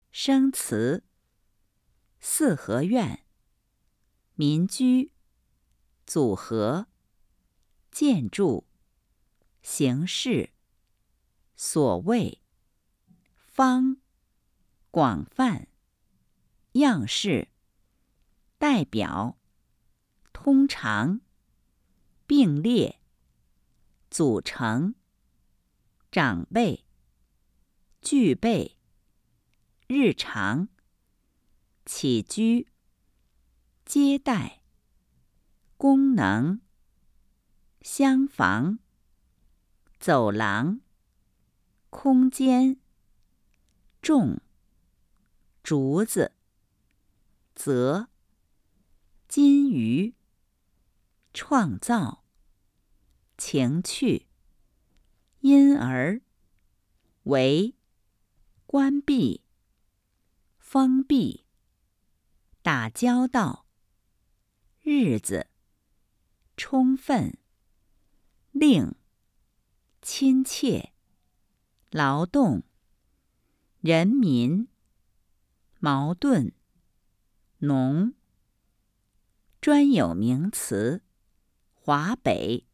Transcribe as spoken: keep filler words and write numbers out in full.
生祠、四合院、民居、组合、建筑、形式、所谓、方、广泛、样式、代表、通常、并列、组成、长辈、具备、日常、起居、接待、功能、厢房、走廊、空间、种、竹子、则、金鱼、创造、情趣、因而、为、关闭、封闭、打交道、日子、充分、令、亲切、劳动、人民、矛盾、农、专有名词、华北、